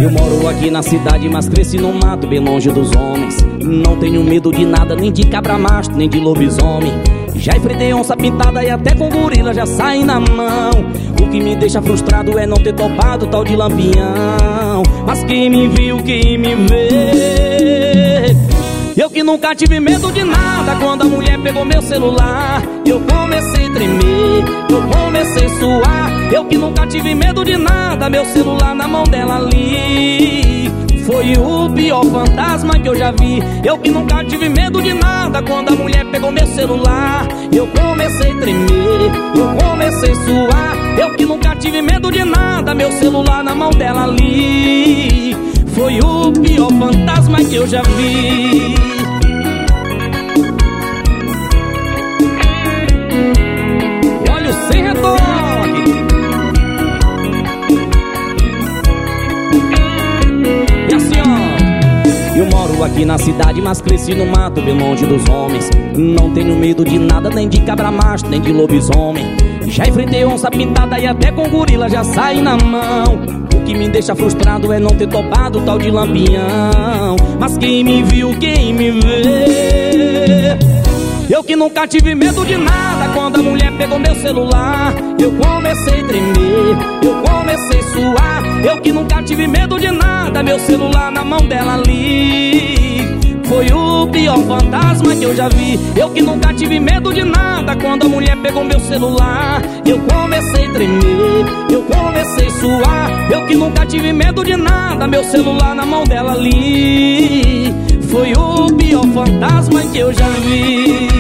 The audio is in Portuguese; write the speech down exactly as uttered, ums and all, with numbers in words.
Eu moro aqui na cidade, mas cresci no mato, bem longe dos homens. Não tenho medo de nada, nem de cabra macho, nem de lobisomem. Já enfrentei onça pintada e até com gorila já sai na mão. O que me deixa frustrado é não ter topado tal de lampião. Mas quem me viu, quem me vê. Eu que nunca tive medo de nada, quando a mulher pegou meu celular, eu comecei a tremer, eu comecei a suar. Eu que nunca tive medo de nada, meu celular na mão dela ali foi o pior fantasma que eu já vi. Eu que nunca tive medo de nada, quando a mulher pegou meu celular, eu comecei a tremer, eu comecei a suar. Eu que nunca tive medo de nada, meu celular na mão dela ali foi o pior fantasma que eu já vi. Olha o sem retoque. E assim, ó, eu moro aqui na cidade, mas cresci no mato, bem longe dos homens. Não tenho medo de nada, nem de cabra macho, nem de lobisomem. Já enfrentei onça pintada e até com gorila já sai na mão. O que me deixa frustrado é não ter topado tal de lampião. Mas quem me viu, quem me vê. Eu que nunca tive medo de nada, quando a mulher pegou meu celular, eu comecei a tremer, eu comecei a suar. Eu que nunca tive medo de nada, meu celular na mão dela ali foi o pior fantasma que eu já vi. Eu que nunca tive medo de nada, quando a mulher pegou meu celular, eu comecei a tremer, eu comecei a suar. Eu que nunca tive medo de nada, meu celular na mão dela ali foi o pior fantasma que eu já vi.